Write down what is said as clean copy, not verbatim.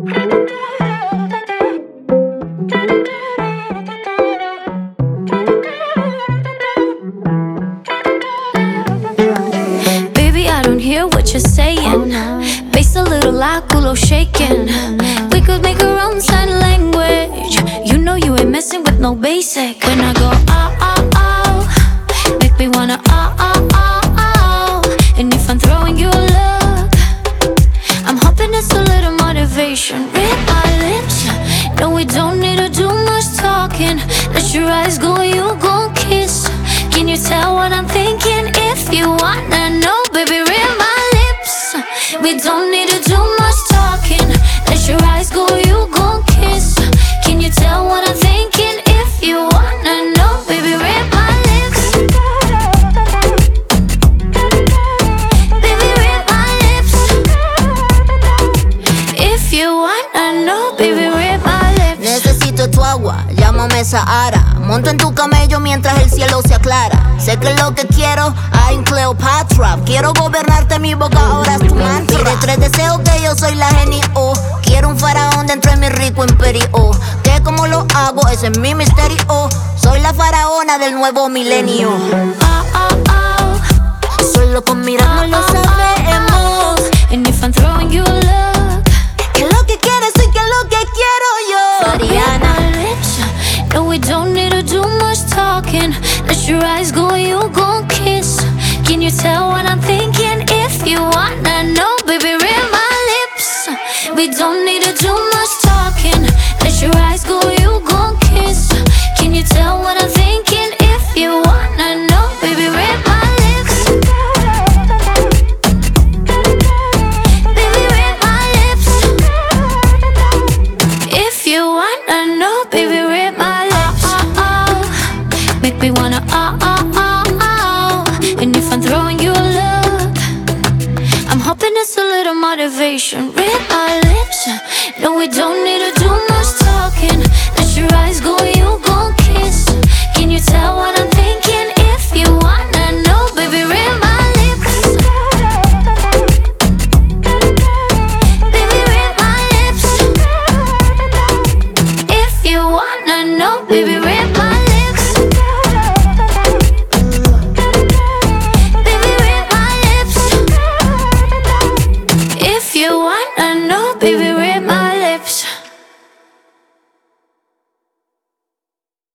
Baby, I don't hear what you're saying. Bass a little loud, culo shaking. We could make our own sign language. You know you ain't messing with no basic. When I go oh, oh, oh, make me wanna oh, oh, oh, oh. And if I'm throwing you a look, I'm hoping it's a little motivation. Read my lips, no we don't need to do much talking. Let your eyes go, you gon' kiss. Can you tell what I'm thinking? If you wanna know, baby, read my lips. We don't need to do much talking. Let your eyes go, you gon' kiss. Can you tell what I'm thinking? If you wanna know, baby, read my lips. Baby, read my lips. If you wanna know, baby, read my lips. Necesito tu agua, llámame Sahara. Monto en tu camello mientras el cielo se aclara. Sé que lo que quiero, I'm Cleopatra. Quiero gobernarte, mi boca ahora es tu mantra. Pide 3 deseos que yo soy la genio. Quiero un faraón dentro de mi rico imperio. Que como lo hago, ese es mi misterio. Soy la faraona del nuevo milenio. Oh, oh, oh. Solo con mirarnos lo sabemos. And if I'm throwing you a look, Que lo que quieres y que lo que quiero yo. Mariana. no, we don't need to do much talking. Let your eyes go, you gon' kiss. Can you tell what I'm thinking? If you wanna know, baby, read my lips. We don't need to do much talking. Let your eyes go, you gon' kiss. Can you tell what I'm thinking? If you wanna know, baby, read my lips. Baby, read my lips. If you wanna know, baby, read my lips. Make me wanna oh, oh, oh, oh. And if I'm throwing you a look, I'm hoping it's a little motivation. Read my lips. No, we don't need to do much talking. Let your eyes go, you gon' kiss. Can you tell what I'm